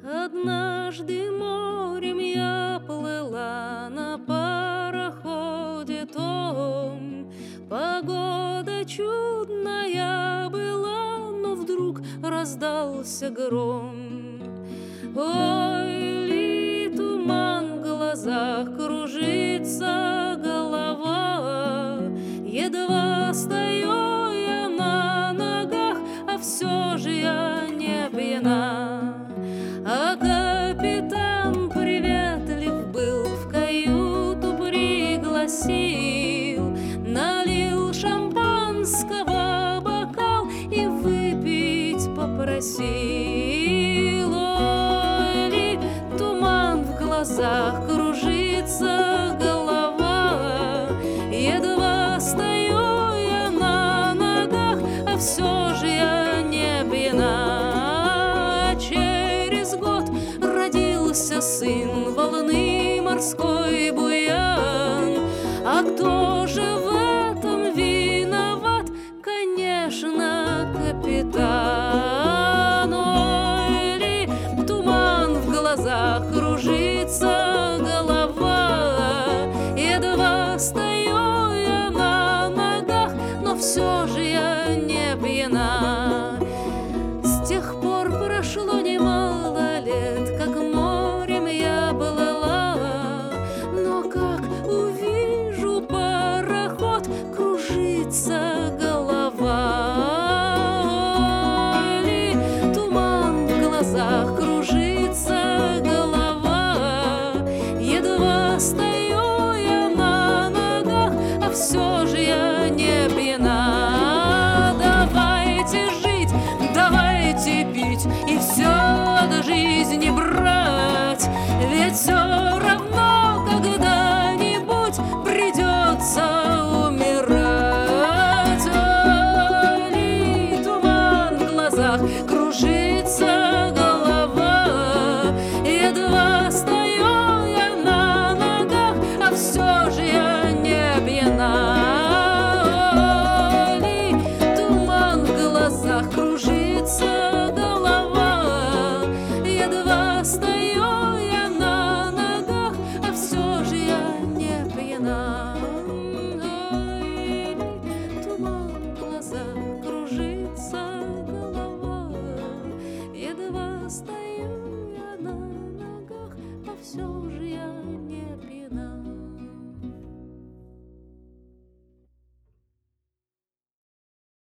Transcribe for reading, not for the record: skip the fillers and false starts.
Однажды морем я плыла на пароходе том. Погода чудная была, но вдруг раздался гром. Ой, ли туман в глазах, кружится голова. Едва стою я на ногах, а все же я не пьяна. А капитан приветлив был, в каюту пригласил, налил шампанского бокал и выпить попросил. Ой, ли туман в глазах, кружится голова. Едва стою я на ногах, а все же я не пьяна. Через год родился сын волны морской.